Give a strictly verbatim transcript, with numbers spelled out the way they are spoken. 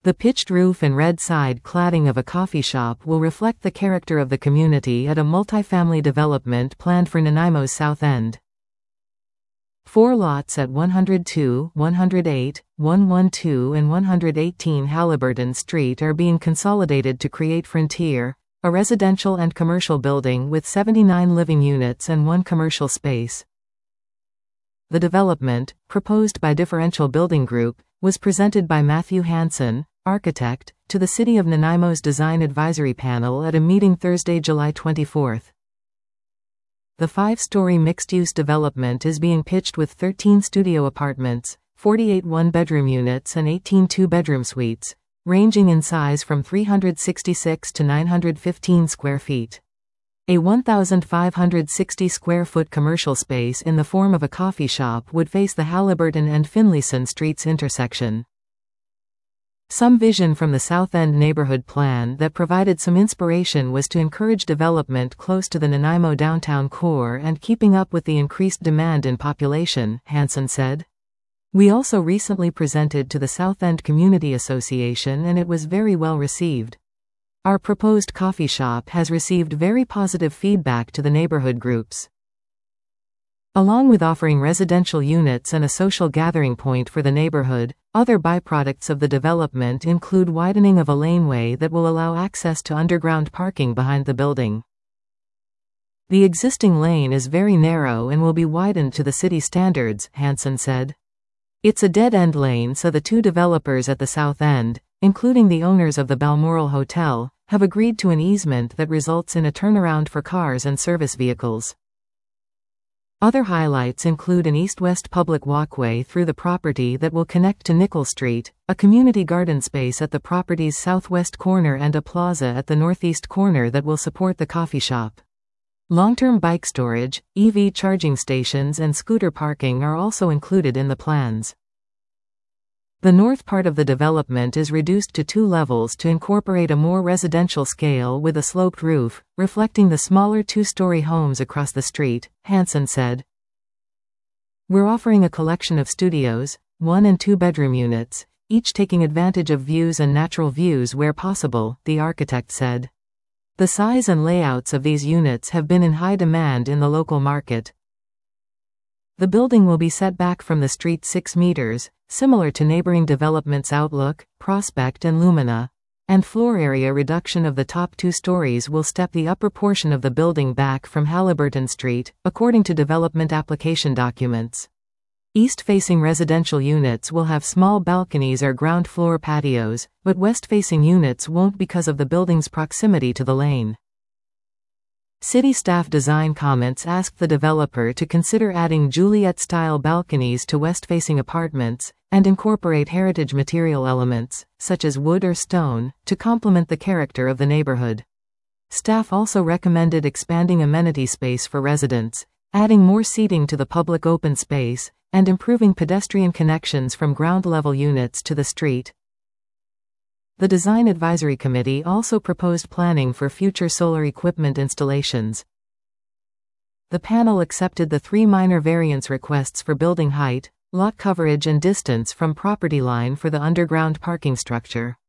The pitched roof and red side cladding of a coffee shop will reflect the character of the community at a multifamily development planned for Nanaimo's South End. Four lots at one oh two, one oh eight, one twelve and one eighteen Halliburton Street are being consolidated to create Frontier, a residential and commercial building with seventy-nine living units and one commercial space. The development, proposed by Differential Building Group, was presented by Matthew Hansen, architect, to the City of Nanaimo's Design Advisory Panel at a meeting Thursday, July twenty-fourth. The five-story mixed-use development is being pitched with thirteen studio apartments, forty-eight one-bedroom units and eighteen two-bedroom suites, ranging in size from three hundred sixty-six to nine hundred fifteen square feet. A one thousand five hundred sixty square foot commercial space in the form of a coffee shop would face the Halliburton and Finlayson Streets intersection. Some vision from the South End neighborhood plan that provided some inspiration was to encourage development close to the Nanaimo downtown core and keeping up with the increased demand in population, Hansen said. We also recently presented to the South End Community Association and it was very well received. Our proposed coffee shop has received very positive feedback to the neighborhood groups. Along with offering residential units and a social gathering point for the neighborhood, other byproducts of the development include widening of a laneway that will allow access to underground parking behind the building. The existing lane is very narrow and will be widened to the city standards, Hansen said. It's a dead-end lane, so the two developers at the south end, including the owners of the Balmoral Hotel, have agreed to an easement that results in a turnaround for cars and service vehicles. Other highlights include an east-west public walkway through the property that will connect to Nickel Street, a community garden space at the property's southwest corner and a plaza at the northeast corner that will support the coffee shop. Long-term bike storage, E V charging stations and scooter parking are also included in the plans. The north part of the development is reduced to two levels to incorporate a more residential scale with a sloped roof, reflecting the smaller two-story homes across the street, Hansen said. We're offering a collection of studios, one and two-bedroom units, each taking advantage of views and natural views where possible, the architect said. The size and layouts of these units have been in high demand in the local market. The building will be set back from the street six meters, similar to neighboring developments Outlook, Prospect and Lumina, and floor area reduction of the top two stories will step the upper portion of the building back from Halliburton Street, according to development application documents. East-facing residential units will have small balconies or ground floor patios, but west-facing units won't because of the building's proximity to the lane. City staff design comments asked the developer to consider adding Juliet-style balconies to west-facing apartments, and incorporate heritage material elements, such as wood or stone, to complement the character of the neighborhood. Staff also recommended expanding amenity space for residents, adding more seating to the public open space, and improving pedestrian connections from ground-level units to the street. The Design Advisory Committee also proposed planning for future solar equipment installations. The panel accepted the three minor variance requests for building height, lot coverage and distance from property line for the underground parking structure.